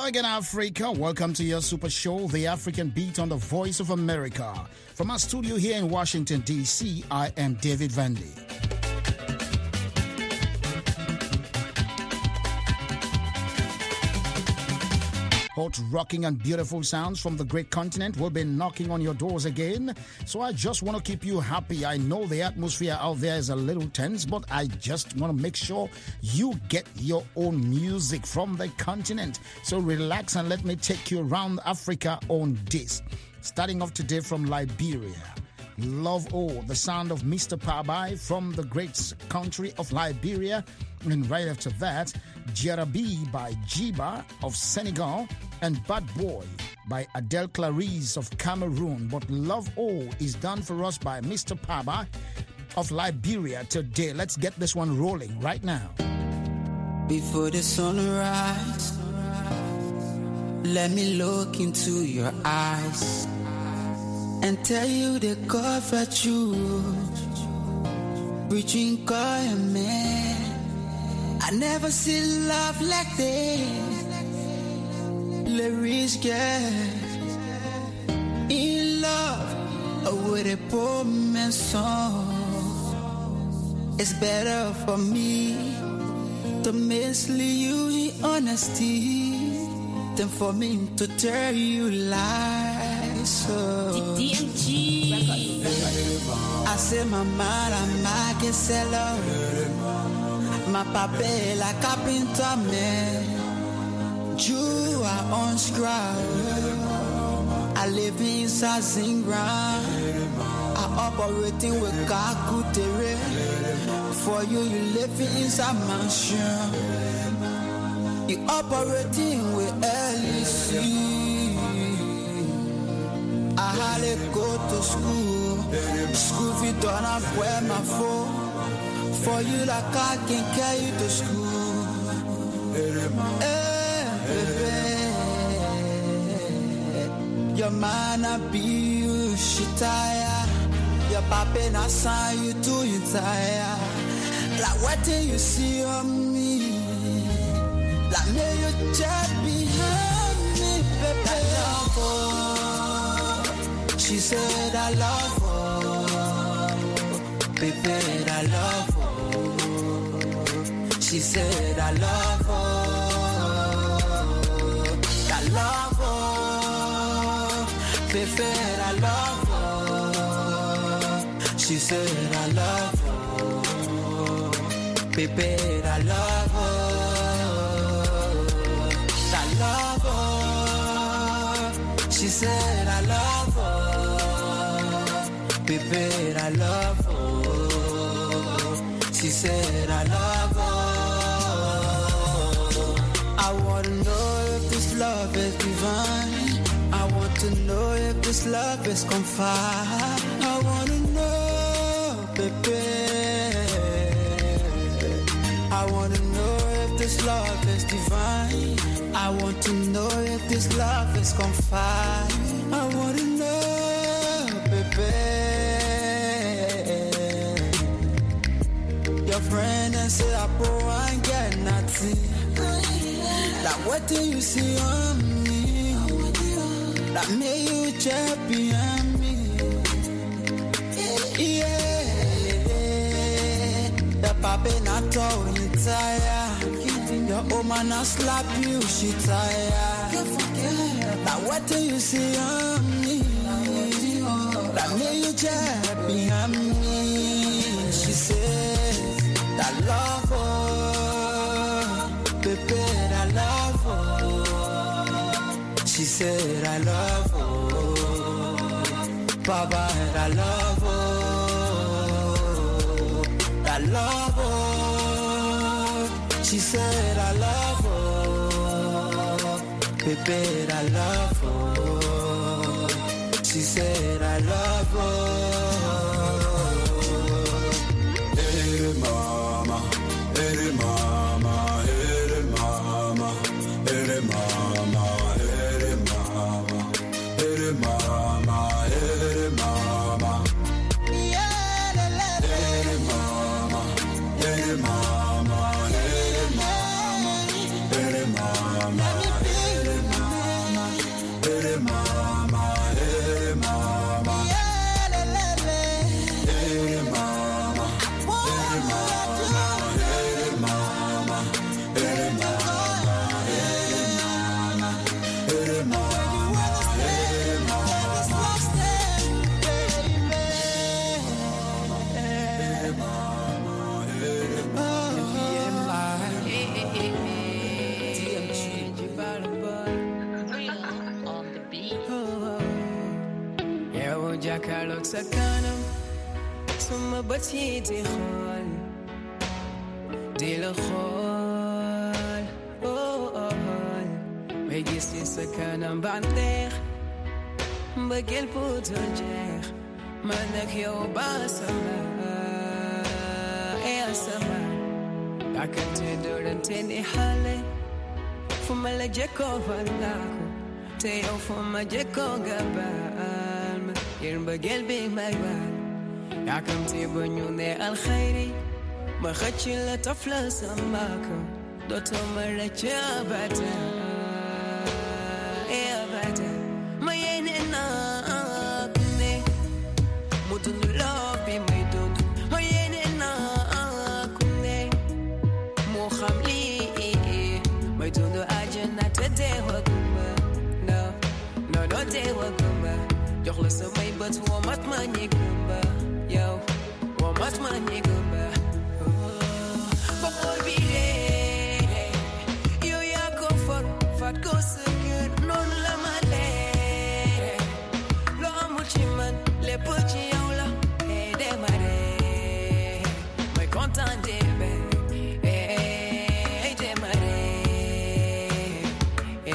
again, Africa. Welcome to your super show, The African Beat on the Voice of America. From our studio here in Washington, D.C., I am David Vanley. Hot, rocking, and beautiful sounds from the great continent will be knocking on your doors again. So I just want to keep you happy. I know the atmosphere out there is a little tense, but I just want to make sure you get your own music from the continent. So relax and let me take you around Africa on this. Starting off today from Liberia. Love Oh, the sound of Mr. Pabai from the great country of Liberia. And right after that, Jarabi by Jiba of Senegal and Bad Boy by Adele Clarice of Cameroon. But Love Oh is done for us by Mr. Pabai of Liberia today. Let's get this one rolling right now. Before the sunrise, let me look into your eyes and tell you the God that you reaching God and man. I never see love like this. Lyrics get in love with a poor man's song. It's better for me to mislead you in honesty than for me to tell you lies. So DMG. I say my man, I can sell out. My papa la carpenter man. You are on scribe. I live inside Zingram. I operating with Kakutere. For you, you live inside mansion. You operating with LEC. I hardly go to school. School fee don't have where my phone. For you, like I can carry you to school. Hey, baby. Your man a be you, she tired. Your papa na sign you to you tired. Like what do you see on me? Like me you just behind me, baby. I love her. She said I love her. Baby, I love her. She said I love her. I love her. Baby, I love her. She said I love her. Baby, I love her. I love her. She said I love her. Baby, I love her. She said I love her. I want to know if this love is divine. I want to know if this love is confide. I want to know, baby. I want to know if this love is divine. I want to know if this love is confide. I want to know, baby. Your friend and say I pour and get nothing. Like what do you see on me? Like me you champion me. Yeah. The papa not told you tired. Your woman not slap you, she tired. Like what do you see on me? Like me you champion me. She said I love her, baby, I love her. She said I love her, Baba, I love her. I love her. She said I love her, baby, I love her. She said I love her. Hey mama, hey mama, hey mama, hey mama, hey mama, hey mama, hey mama. Yeah, hey mama, hey mama, hey mama, hey mama, hey mama. sa kanam suma bët yi di xool di la xool may gis ci sa kanam bànneex mbëggeel bu dul jeex man ak yow ba sama sama akante durante ni xale fu ma la jekkoo wallaaku te yow fu ma jekkoo nga baal ma ngir mbëggeel bi may baal akante ba ñu ne alxayri ma xëcc la taf la sama ko dootoo ma rëcc abada abada ma yéene naa ne mu dund loo bi may dund ma yéene naa ne mu xam lii may dund àjjana te deewaguma no deewaguma jox la samay bët woo mat ma ñi gumba yow woo mat ma ñi gumba ba xool bi dee yow yaa ko for fat ko sa kër noonu la ma lee loo amul ci man lépp ci yow la dema dee may kontaan dee dema dee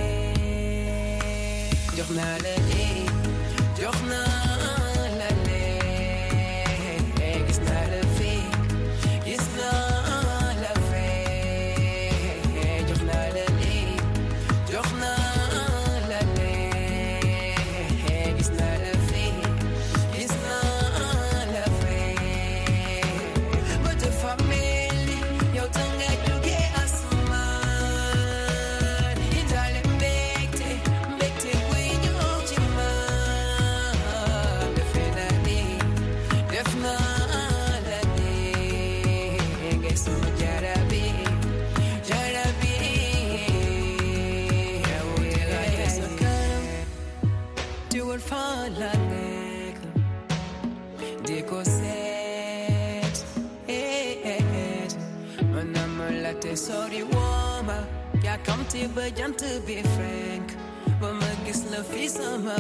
jox naa la lii jox naa la lee gis naa la fii gis naa la fee jox naa la lii jox naa la lee gis naa la fii gis naa la fee ba dafa mel ni yow ta nga jóge asamaan indaale mbégte buy ñëw ci man defe naa ni def naa la ni ngay sama jarabi yow yaa sa kanam di wër fan la nekk di ko seet man am la te sori wooma yaa kamti ba jant bi fenk ba ma gis la fi sama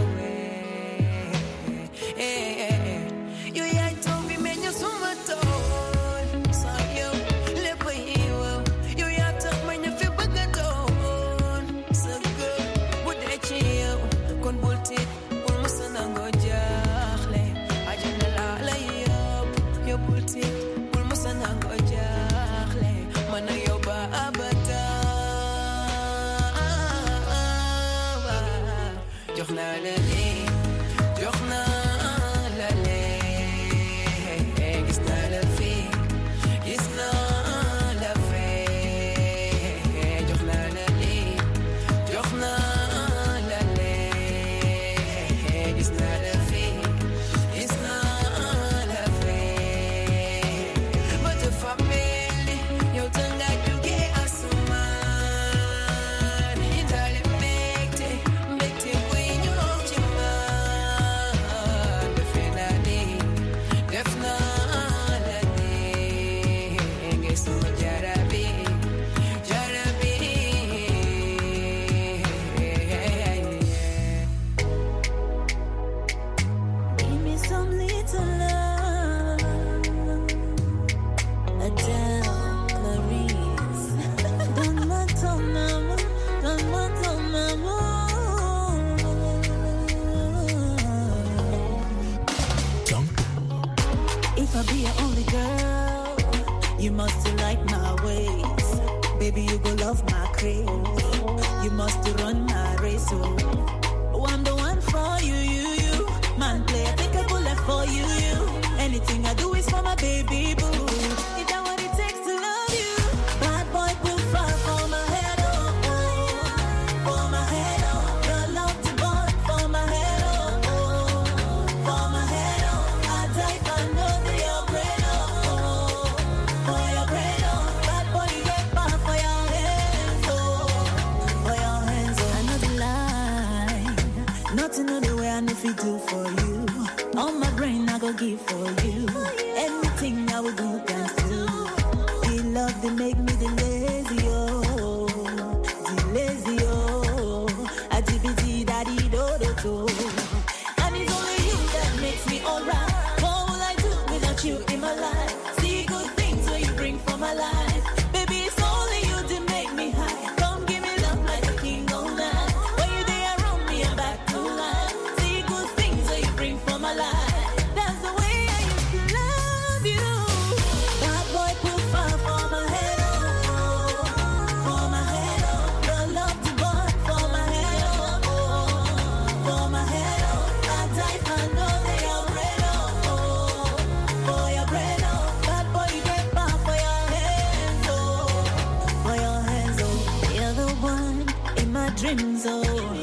wee yow yaay taw bi meññ suma tool sa yow lépp yiw yow yaa tax ma ña fi bëgg a doon sa gër bu dee ci yow kon bul tiit bul musa nangoo jaaxle àjjana laa la yóbbu yow bul tiit bul musa nangoo jaaxle man ak yow ba abada jox naa la lii jox naa la lee gis naa la fii gis naa la fee jox naa la lii jox naa la lee gis naa la fii gis naa la fee ba dafa mel ni yow ta nga jóge asamaan indaale mbégte buy ñëw ci man defe naa ni def naa la ni ngay sama jarabi Give me some little love, Adele, Clarice. Don't matter, mama, don't matter, mama. If I be your only girl, you must like my ways. Baby, you go love my craze. You must run my race, oh, I'm the one for you. Man, play, I take a bullet for you. Anything I do is for my baby boo. Is that what it takes to love you? Bad boy, put fire for my head, oh, for my head, oh. Your love to burn for my head, oh, for my head, oh. I die for know that you're great, oh, for your great, oh. Bad boy, you get fire for your hands, oh, for your hands, oh. I know the lie, nothing on the way I know if you do for you. All my brain I go give for you. Anything I will do thanks to. The love they make me the lazy, oh, the lazy, oh. I daddy do do do. And it's only you that makes me dreams, oh.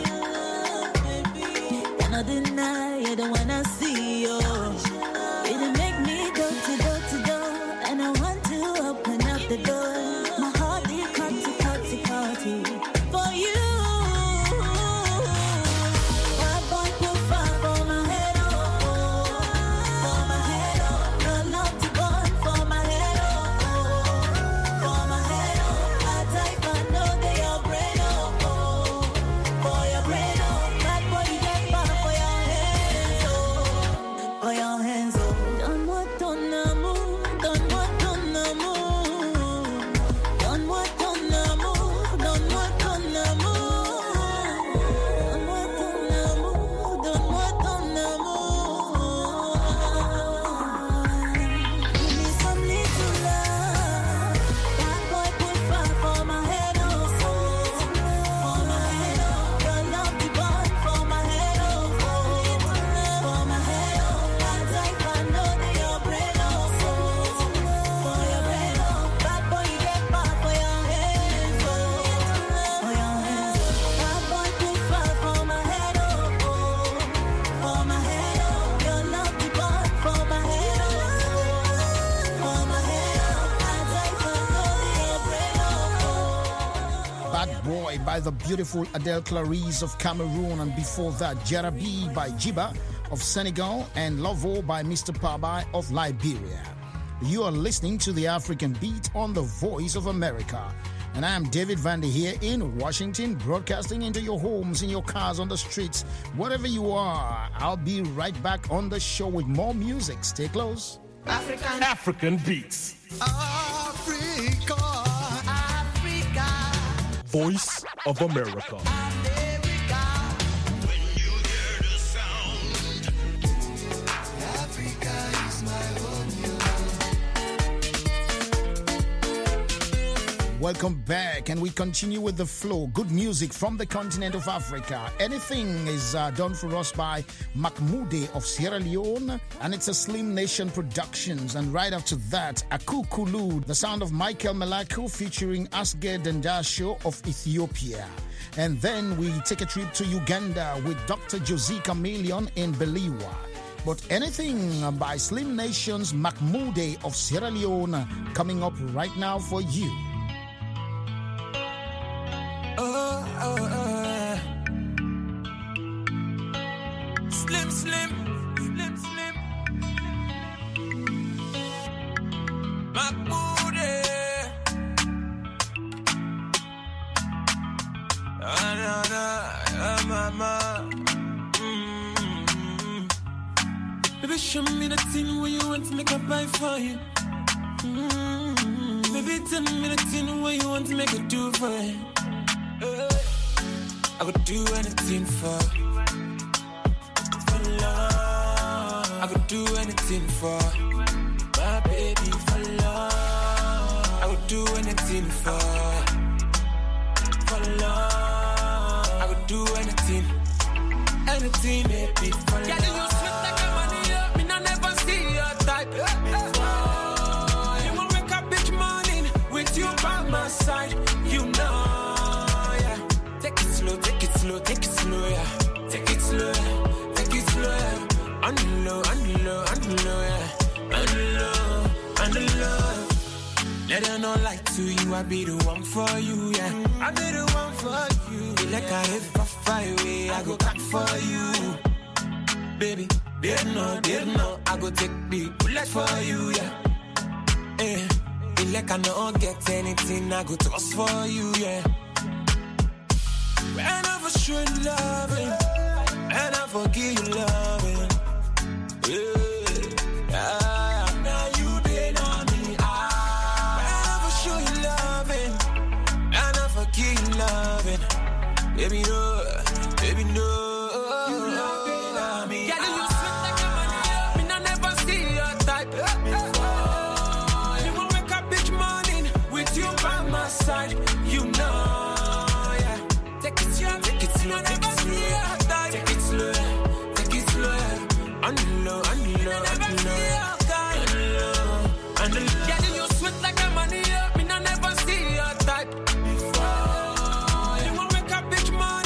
Cannot deny, you don't wanna see, you. It make me go to door to door, and I want to open up the door. My heart is cutty for you. By the beautiful Adele Clarice of Cameroon, and before that Jarabi by Jiba of Senegal and Lovo by Mr. Pabai of Liberia. You are listening to the African Beat on the Voice of America, and I am David Vandy here in Washington, broadcasting into your homes, in your cars, on the streets, wherever you are. I'll be right back on the show with more music. Stay close. African Beats. Africa. Voice of America. When you hear the sound, Africa is my home. Welcome back, and we continue with the flow. Good music from the continent of Africa. Anything is done for us by Makmoude of Sierra Leone, and it's a Slim Nation Productions. And right after that, Akukulu, the sound of Michael Malaku featuring Asged Dandasho of Ethiopia. And then we take a trip to Uganda with Dr. Josie Chameleon in Beliwa. But anything by Slim Nation's Makmoude of Sierra Leone coming up right now for you. Slim. Makmoude. Mama. Baby, show me the thing where you want to make a buy for you. Baby, tell me the thing where you want to make a do for you. I would do anything for love. I would do anything for my baby, for love. I would do anything for love. I would do anything, baby, for love. Yeah, you sweet like a money up, me I never see your type. You won't wake up each morning with you by my side, you know. Take it slow, yeah. Take it slow, yeah. On the low, yeah. On the low. Let her know like to you, I be the one for you, yeah. I be the one for you. Be like I hit for highway, I go back for you. Baby, didn't know, I go take big bullet for you, yeah. Be like I don't get anything, I go toss for you, yeah. When I for sure you loving, and I forgive you loving. Yeah. Now you been on me. When I for sure you loving, and I forgive you loving. Baby, no. You loving on me. Yeah, you sweet like a money up, me I never see your type. You won't wake up each morning with you by my side, you know. Take it slow, take it slow, on the low, yeah, you sweat like a money up, me I never see your type before. You won't wake up each morning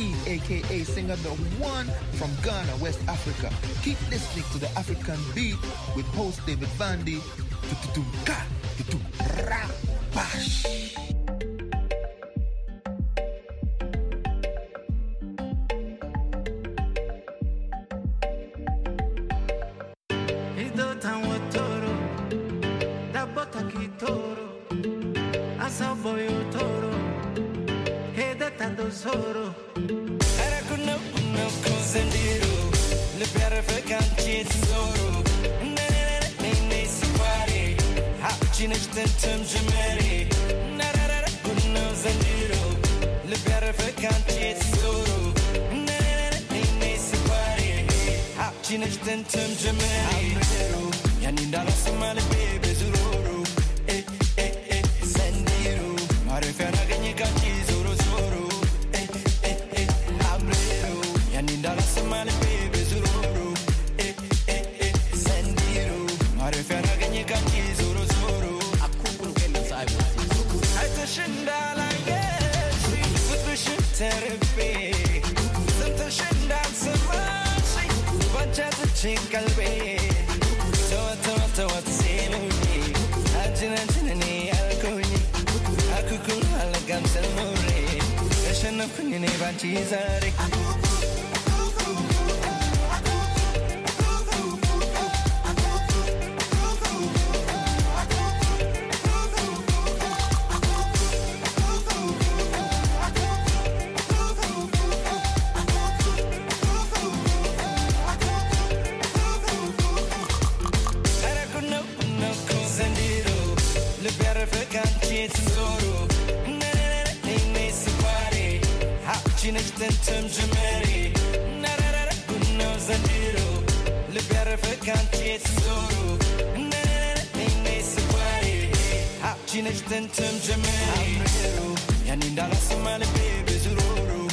Reed, aka singer the one from Ghana, West Africa. Keep listening to the African Beat with host David Vandy. Tututumka, tutum-ra, bash. Soro era kuno kuzendiro le piare frequenti soro ne si pare ha cinestem gemeri narara kuno zendiro le piare frequenti soro ne si pare ha cinestem gemeri yani ndala somale bebe zuroro zendiro mare fera ganye kanchi zoro Nindala samale baby zururu sendiro mare fera ganye kanji zuru zuru akukuru kenda saibu aita shindala yeshi futushi therapy santa shindal samashi vanchata chinkalbe tawa seluni ajina ni alkoni akukuru halagam selmore shana kunine vanchizare Cinestem gemeri narara kuno zandiro le piare frequenti soro ne si pare ha cinestem gemeri yani ndala samale baby zururu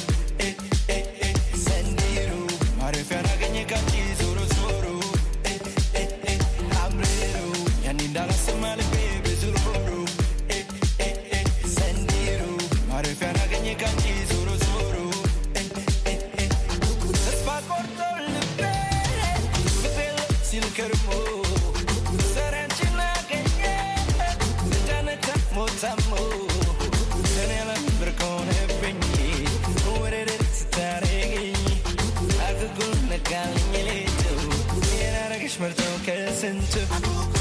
sendiro mare fera ganye kanji zoro zoro amrero yani ndala samale baby zururu sendiro mare fera ganye kanji zoro zoro Kermo, Saranchina, Janata, Motamo, Janela, Bercone, Penny, who it is, Taregi, Agul, Nagali, Yaragishmerto, Kelsen.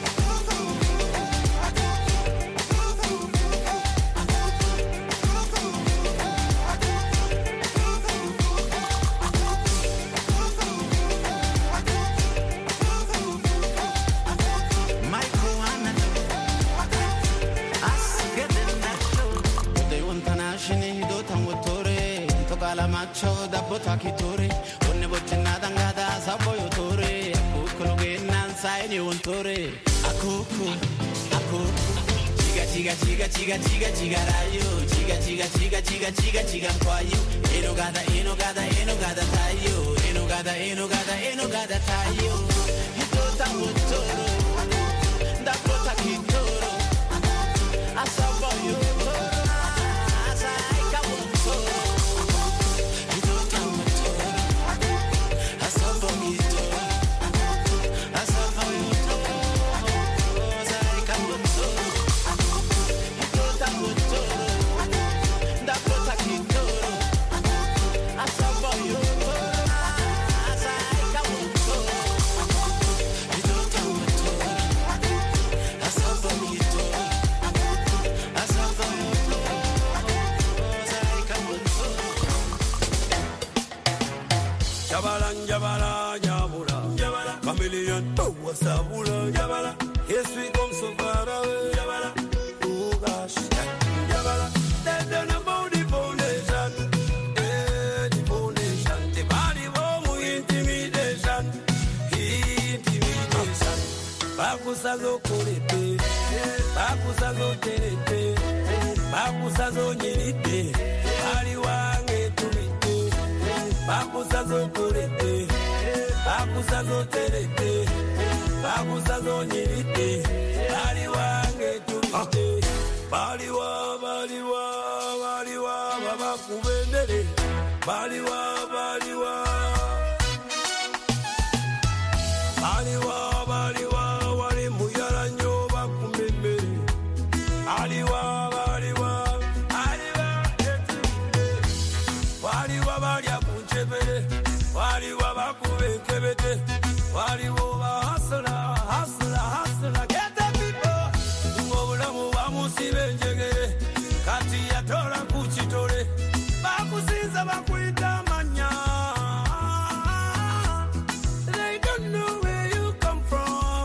Macho da botakitore onne bochina dangada saboyo tore akukulu genan saini untore akuku chiga rayo chiga kwayo enogada tayo enogada tayo hidota motoro da botakitoro asaboyo tore asaika motoro Jabala, chameleon, Sabula, Jabala, yes we come so far away, Jabala, oh gosh, Jabala, that's the body foundation, the foundation, the body of intimidation, Bakusazo Kurete, Bakusazo Terete, Bakusazo Nirite, Ariwange Tumite, Bakusazo Kurete, Bakusazo Terete, Bakusazo Nirite, Ariwange Tumite, Baliwa, Baba Kubendere. baliwa baliwa baliwa baliwa wali muyala nyo bakumeme aliwa baliwa aliwa etimbe waliwa balya kunchebere waliwa bakubekebete waliwo bahasula hasula hasula get the people ngobulamu bamusibe njegere kati yatola kuchitole bakusiza bakuita manya they don't know where you come from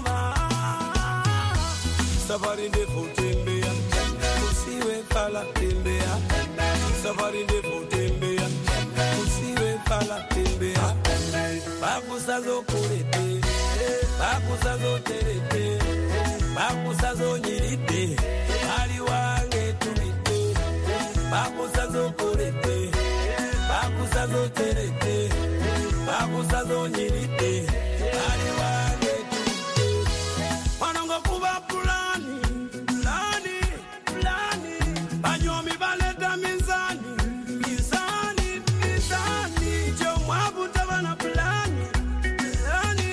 safari ndefu tembea usiwe pala tembea safari ndefu tembea usiwe pala tembea bakusazo kulete bakusazo terete bakusazo nyirite ali wange tubite bakusazo kulete bakusazo terete bakusazo nyirite ali wange tubite wanongo kuba pulani pulani pulani banyomi baleta mizani mizani mizani jo mwabuta bana pulani pulani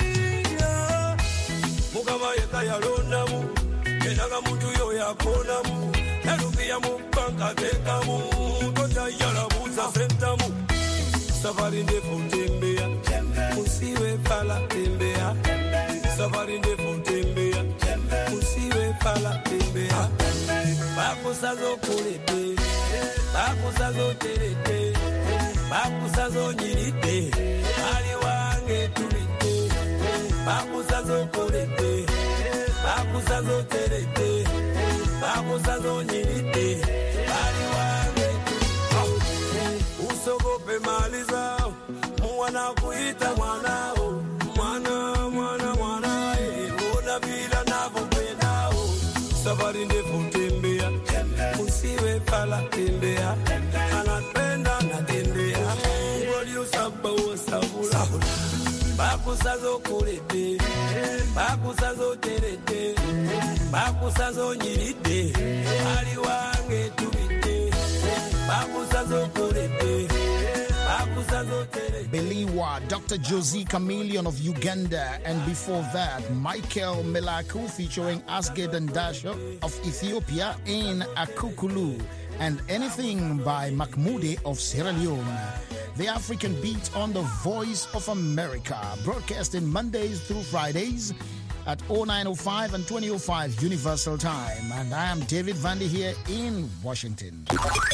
mukama yeka yalondamu kenaga muntu yo yakonamu nalukiya mu banka tekamu toja yalabuza sentamu safari ndefu tembea usiwe pala tembea safari ndefu tembea usiwe pala tembea bakusazo kulete bakusazo terete bakusazo nyirite ali wange tubite bakusazo kulete bakusazo terete bakusazo nyirite ali wange tubite usogope mali zao mwana kuita mwanao mwana mwana mwana ona bila navopendao safari ndefu tembea usiwe pala tembea anapenda natembea ngoliusaba wasabula bakusazo kulete bakusazo terete bakusazo nyirite ali wange tubite bakusazo kulete bakusazo terete Beliwa, Dr. Josie Chameleon of Uganda, and before that, Michael Melaku featuring Asged and Dasha of Ethiopia in Akukulu, and Anything by Mahmoudi of Sierra Leone. The African Beat on the Voice of America, broadcasting Mondays through Fridays at 0905 and 2005 Universal Time. And I am David Vandy here in Washington.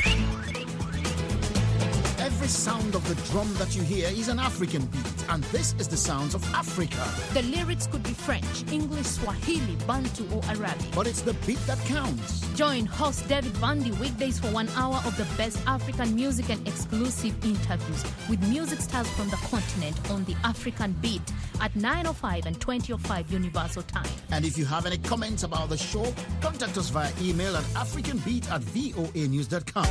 Every sound of the drum that you hear is an African beat, and this is the sounds of Africa. The lyrics could be French, English, Swahili, Bantu, or Arabic. But it's the beat that counts. Join host David Vandy weekdays for 1 hour of the best African music and exclusive interviews with music stars from the continent on the African Beat at 9:05 and 20:05 Universal Time. And if you have any comments about the show, contact us via email at africanbeat@voanews.com.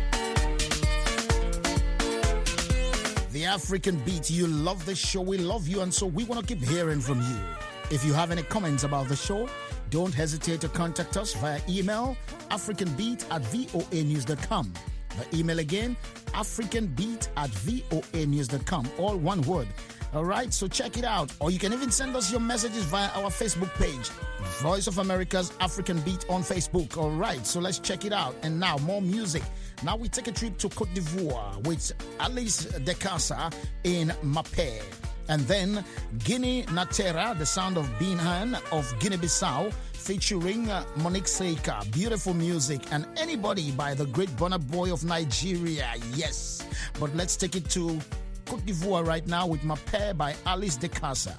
The African Beat, you love the show, we love you, and so we want to keep hearing from you. If you have any comments about the show, don't hesitate to contact us via email, africanbeat@voanews.com. The email again, africanbeat@voanews.com, all one word. All right, so check it out. Or you can even send us your messages via our Facebook page, Voice of America's African Beat on Facebook. All right, so let's check it out. And now, more music. Now we take a trip to Cote d'Ivoire with Alice Dekasa in Mapé. And then Guinea Natera, the sound of Binhan of Guinea-Bissau, featuring Monique Seika. Beautiful music. And Anybody by the great Burna Boy of Nigeria. Yes. But let's take it to Cote d'Ivoire right now with Mapé by Alice Dekasa.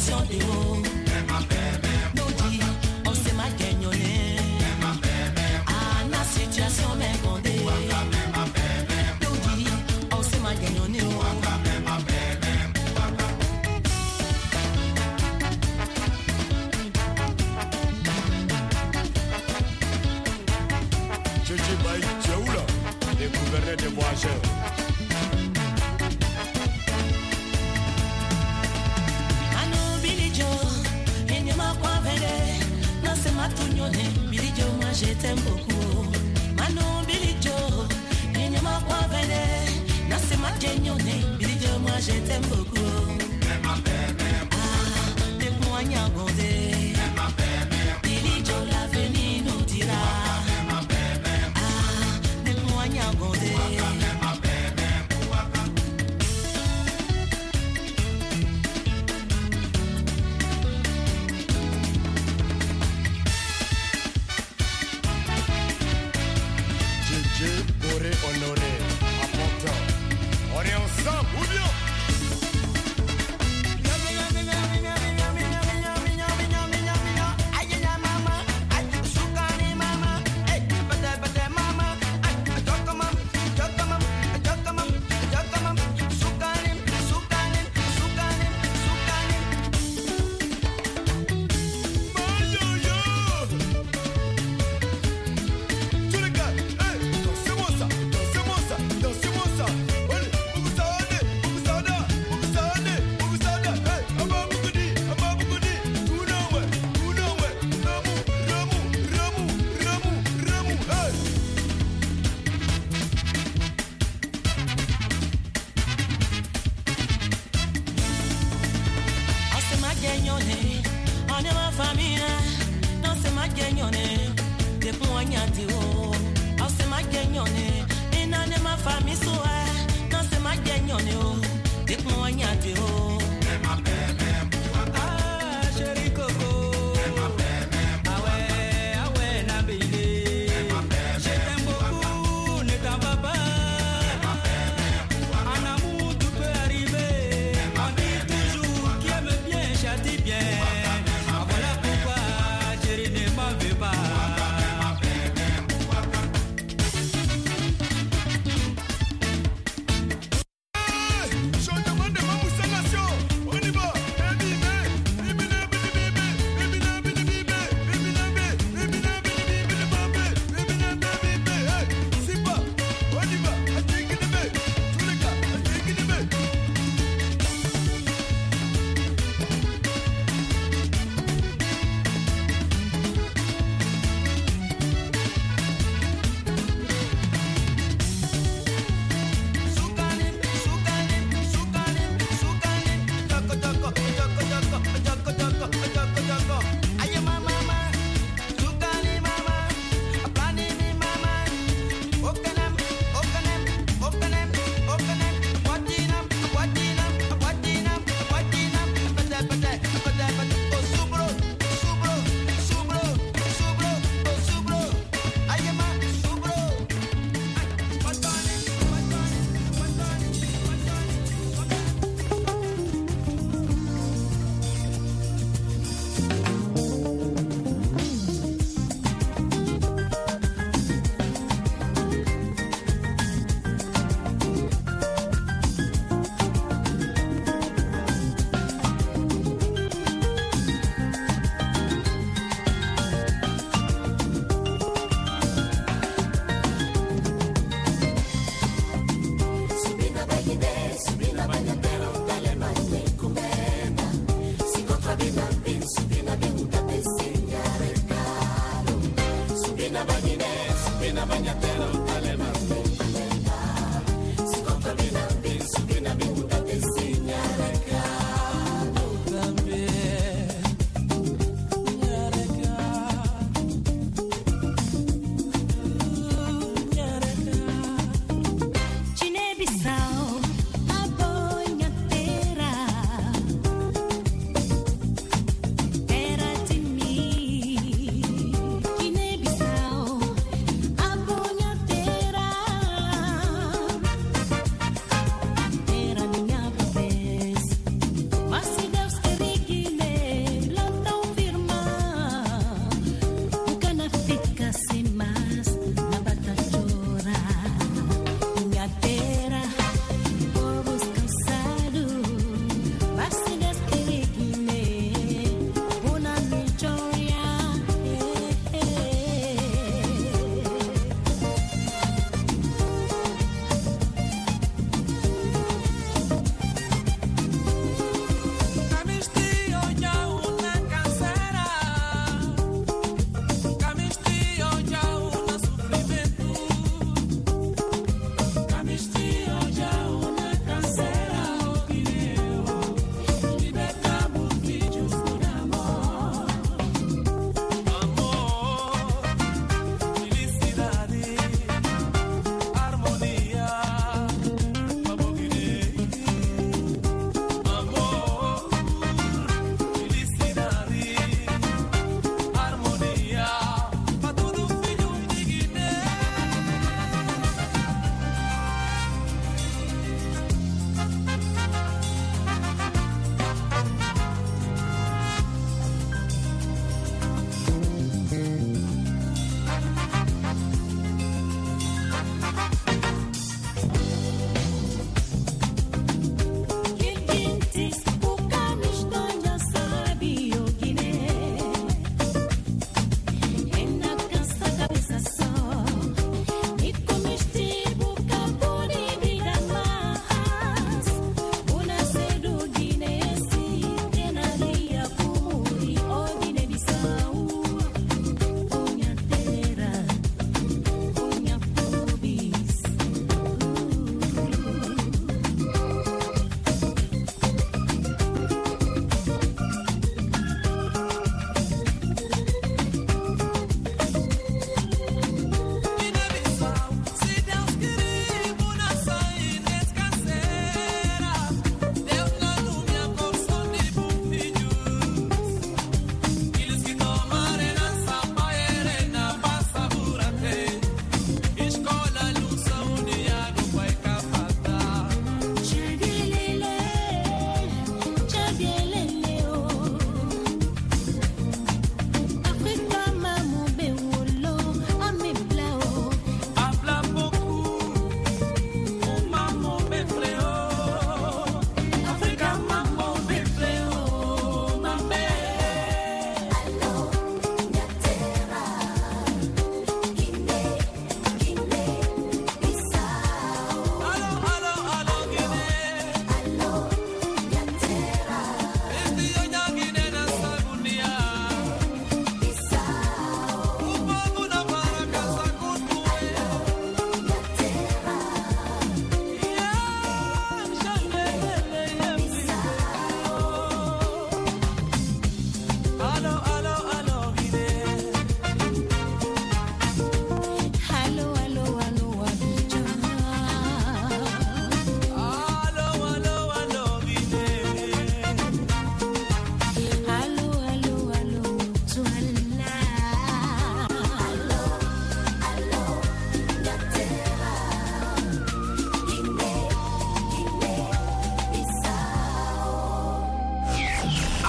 situation de haut. Nous dit, on s'est mal gagné. Ah, la situation m'est condé. Nous dit, on s'est mal gagné. Chichi Baï Tchaoula, les gouverneurs de voyageurs. Billy Joe, moi je t'aime beaucoup. Manon Billy Joe, il n'y a pas quoi venir. Non, c'est ma gagnonnée. Billy Joe, moi je t'aime beaucoup. Ah, des moyens à gonder. Billy Joe, l'avenir nous dira. Ah, des moyens à gonder. Honoré, important. On est ensemble, ou bien? Je demande de ma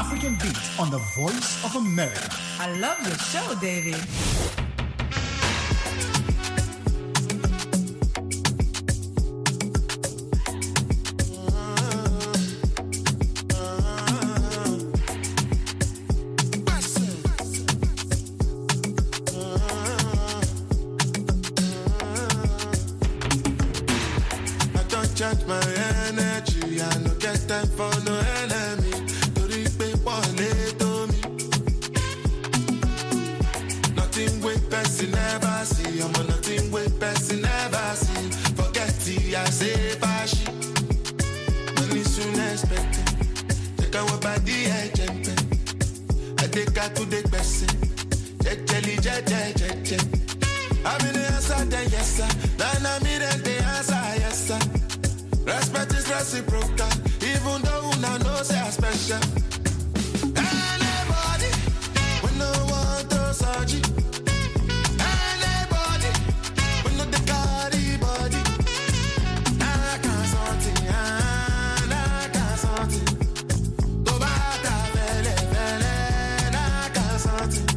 African Beat on the Voice of America. I love your show, David. Charge my energy, I no get time for no enemy. Tori pe wale to me. Nothing with person never see. I'm nothing with person never see. Forget it, I say bashi. Money soon expected. Take our body, I jump. I take her to the person. Jelly, jelly. I'm in the answer, then yes sir. Then I'm in the answer, yes sir. Respect is reciprocal, even though una know say I special. Anybody, we no want to search it. Anybody, we no the carry body. I can't something, I can't something. To bata vele, I can't something.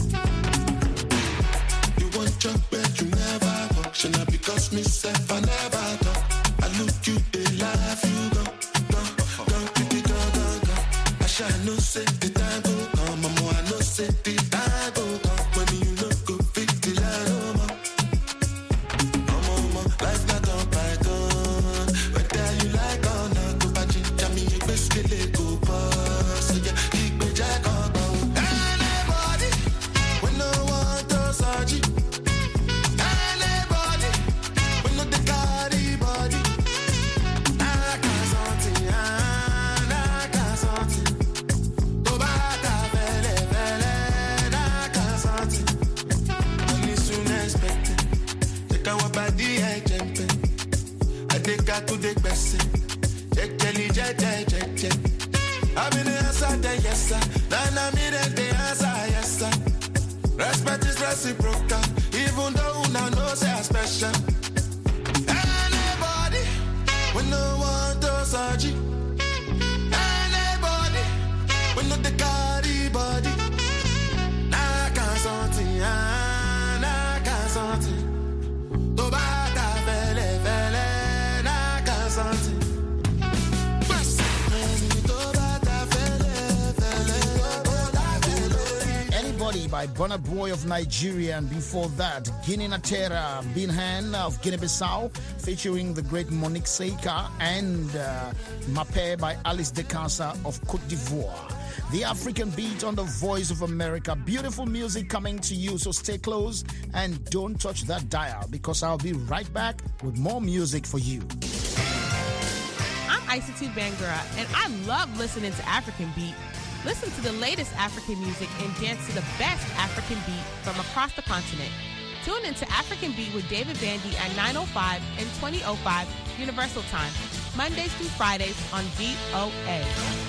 You want job but you never function, because myself I never talk. I look you, they laugh, you go. I shall no say the time go come, mama, I no say the time go come. When you look go fit the line, mama, life not on Python. Whether you like or not, go back to me, you best get it go pass. So yeah, keep me jack on. Anybody, we no want to search it. Anybody, we no the carry body. To the person, jelly. I'm in the answer, then yes sir. Then I'm in the answer, yes sir. Respect is reciprocal, even though una know say I special. Anybody, we no want to search it. Anybody, we no the carry body. I can't something, I can't something. To bata vele. Anybody by Burna Boy of Nigeria, and before that, Guinea Natera Binhan of Guinea-Bissau, featuring the great Monique Seika, and Mape by Alice Dekasa of Cote d'Ivoire. The African Beat on the Voice of America. Beautiful music coming to you, so stay close and don't touch that dial, because I'll be right back with more music for you. I'm Isatu Bangura, and I love listening to African Beat. Listen to the latest African music and dance to the best African beat from across the continent. Tune into African Beat with David Bandy at 9:05 and 20:05 Universal Time, Mondays through Fridays on VOA.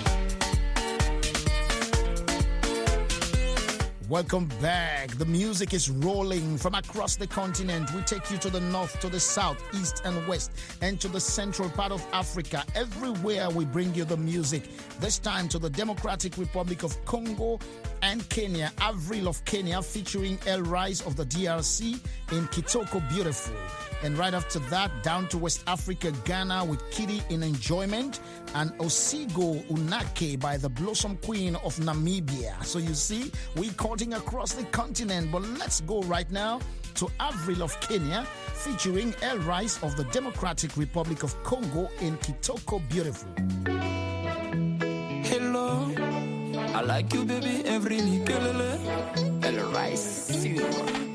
Welcome back. The music is rolling from across the continent. We take you to the north, to the south, east and west, and to the central part of Africa. Everywhere we bring you the music. This time to the Democratic Republic of Congo and Kenya. Avril of Kenya featuring El Rise of the DRC in Kitoko Beautiful. And right after that, down to West Africa, Ghana with Kitty in Enjoyment, and Osigo Unake by the Blossom Queen of Namibia. So you see, we're cutting across the continent, but let's go right now to Avril of Kenya featuring El Rice of the Democratic Republic of Congo in Kitoko Beautiful. Hello, I like you, baby, every nikelele. El Rice, see you.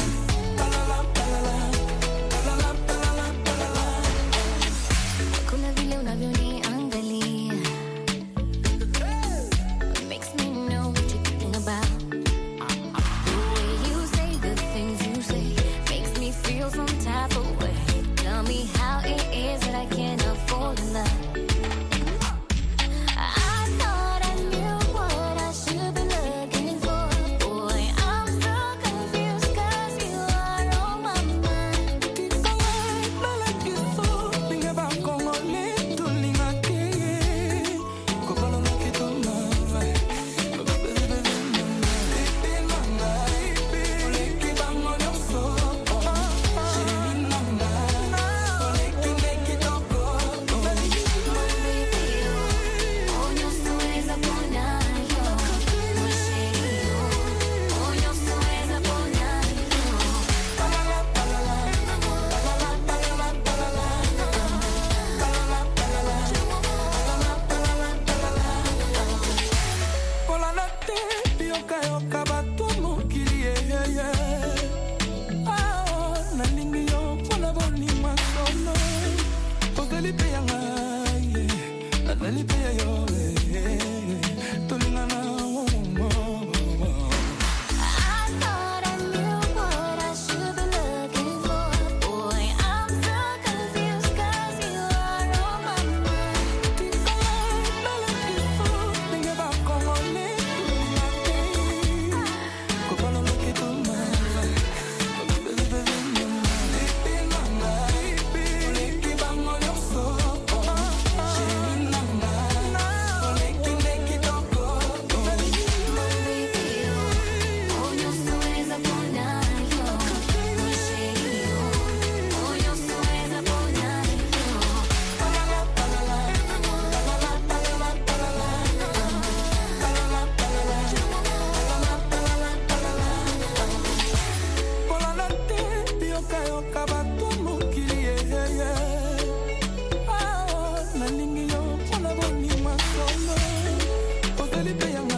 Kuna yo kabato mokili ah nalingi yo pona boni masolo ozali pe yanga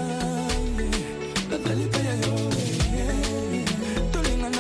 ozali pe yo tolingana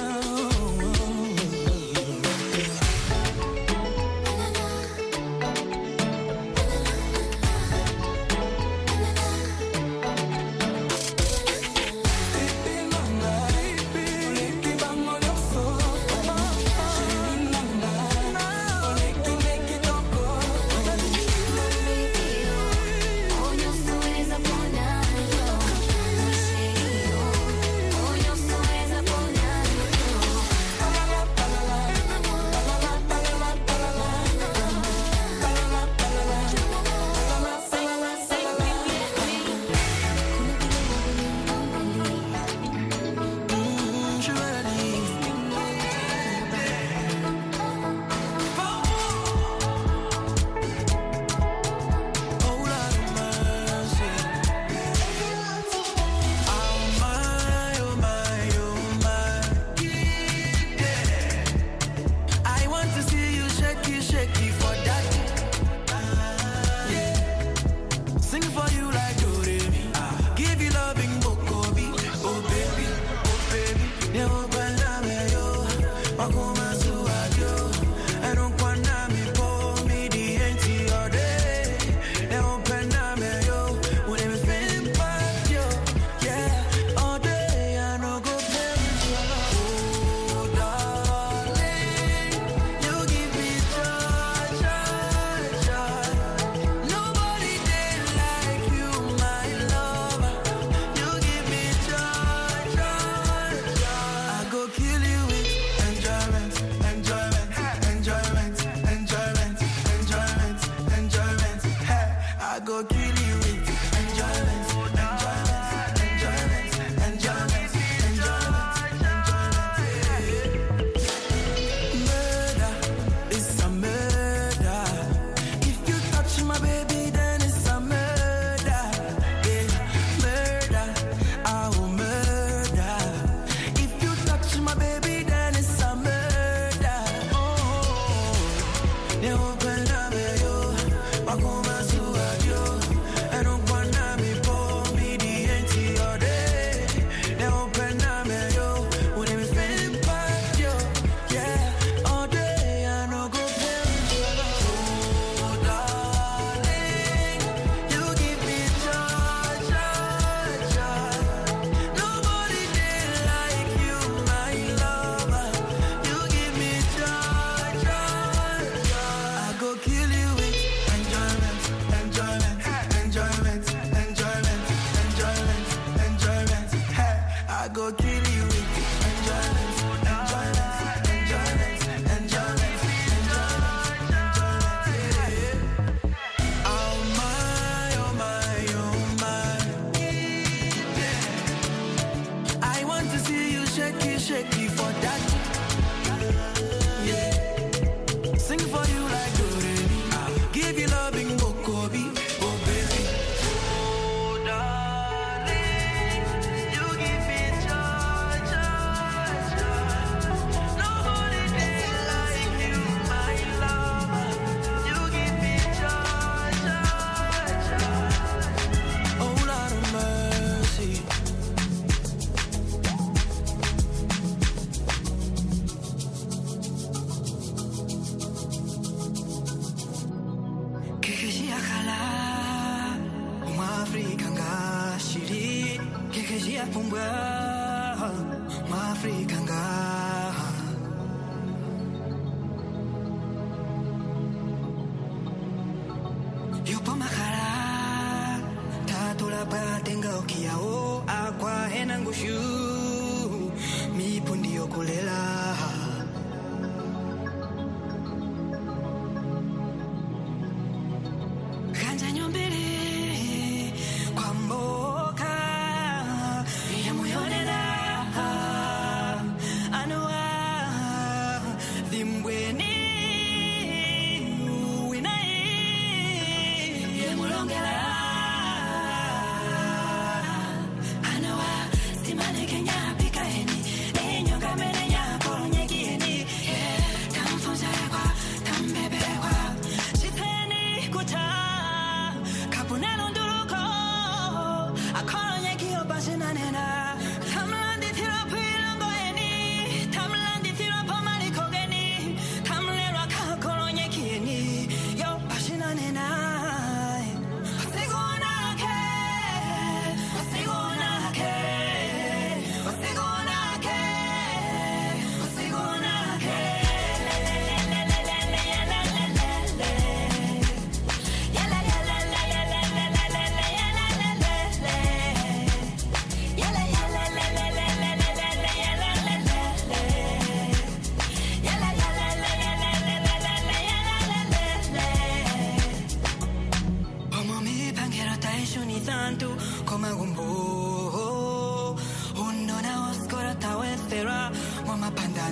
Kenya pika heni, enyo kamene nya ponye kieni.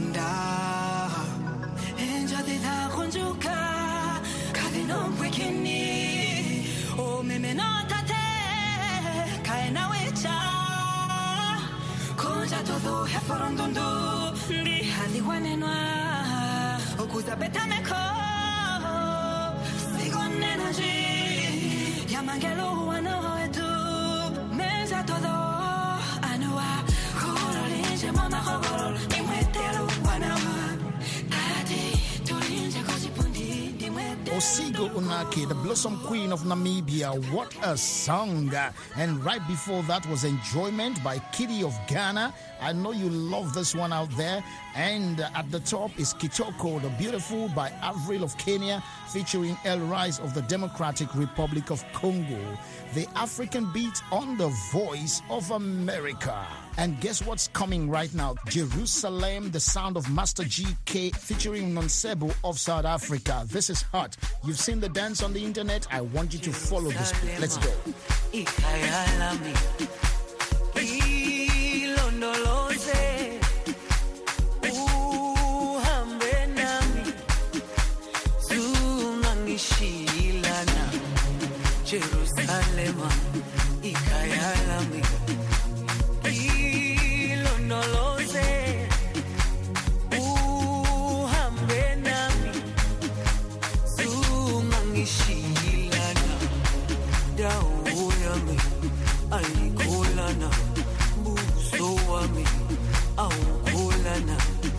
Wanda Enja de da conjuka Kade no wikini O meme no tate Kaena wecha Konja todo he forondundu Ndi hadi wanenwa Okuza betameko Sigon energy Yamangelo wano etu Menja todo Anua Korolinje mama kogoro Nimwetelo wanawa Tati Tolinje kojipundi Nimwetelo Osigo Unake, the Blossom Queen of Namibia. What a song. And right before that was Enjoyment by Kitty of Ghana. I know you love this one out there. And at the top is Kitoko the Beautiful by Avril of Kenya, featuring El Rise of the Democratic Republic of Congo. The African beat on the Voice of America. And guess what's coming right now? Jerusalem, the sound of Master GK featuring Nonsebo of South Africa. This is hot. You've seen the dance on the internet. I want you to follow this. Let's go. Jerusalem, ikayalami, ilonoloze, uhambe nami, sungangishilana, dawo yami, ayikholana, buso wami, awukholana,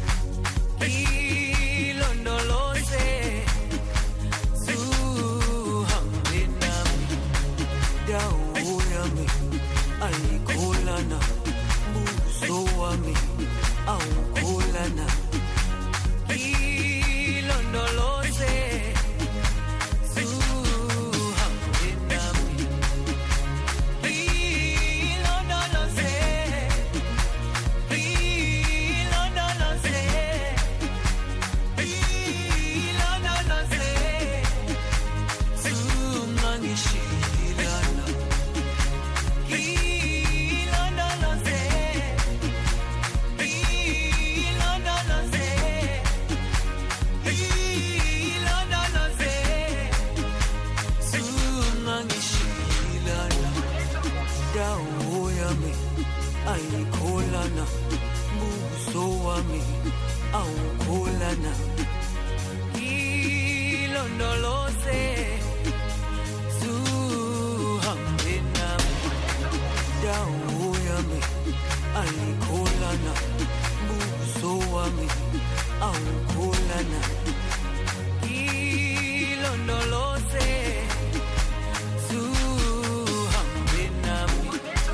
ilondoloze. Ayikholana buso wami awukholana ilondoloze suhambe nami ilondoloze ilondoloze ilondoloze sungangishilana ayikholana buso wami awukholana ilondoloze suhambe nami dawo yami ayikholana buso wami awukholana ilondoloze suhambe nami.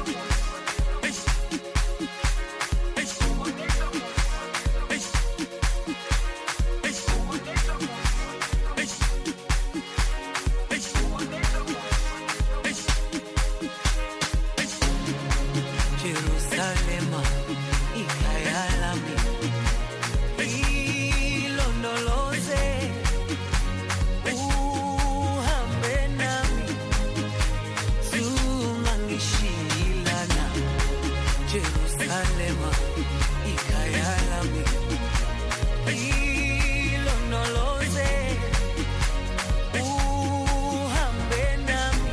Jerusalem, ikayalami, ilondoloze, uhambe nami, sungangishilana. Jerusalem, ikayalami, ilondoloze, uhambe nami,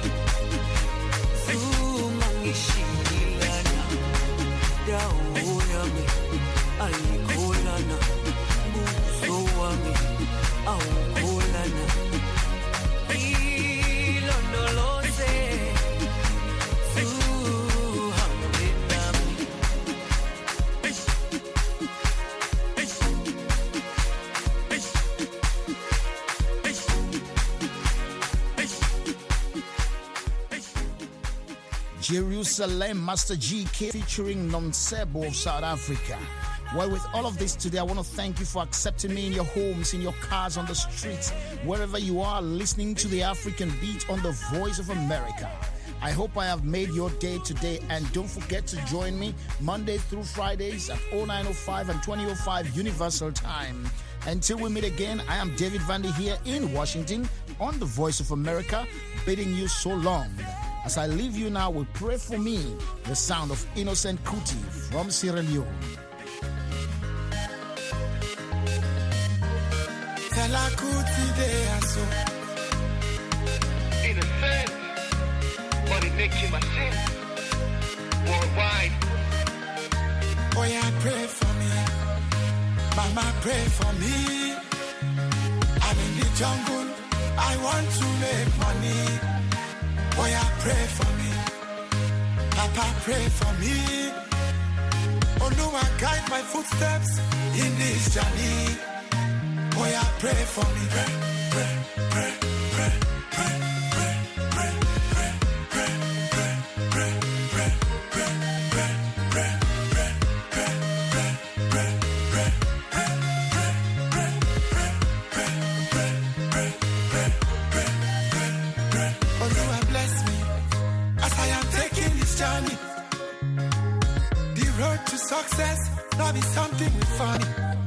sungangishilana. Dawo yami ayikholana buso wami awukholana ilondoloze suhambe nami. Jerusalem, Master GK featuring Nonsebo of South Africa. Well, with all of this today, I want to thank you for accepting me in your homes, in your cars, on the streets, wherever you are, listening to the African Beat on the Voice of America. I hope I have made your day today, and don't forget to join me Mondays through Fridays at 0905 and 2005 Universal Time. Until we meet again, I am David Vandy here in Washington on the Voice of America, bidding you so long. As I leave you now with Pray For Me, the sound of Innocent Kuti from Sierra Leone. Fela Kuti de aso. In a sense, but it makes him a sin. Worldwide. Oh yeah, pray for me. Mama, pray for me. I'm in the jungle. I want to make money. Oh yeah, pray for me. Papa, pray for me. Oh no, I guide my footsteps in this journey. Oh yeah, pray for me. Pray, pray, pray, pray, pray, pray, pray, pray, pray, pray, pray, pray, pray, pray, pray, pray, pray, pray, pray, pray. Oh Lord, bless me as I am taking this journey. The road to success, now be something with funny.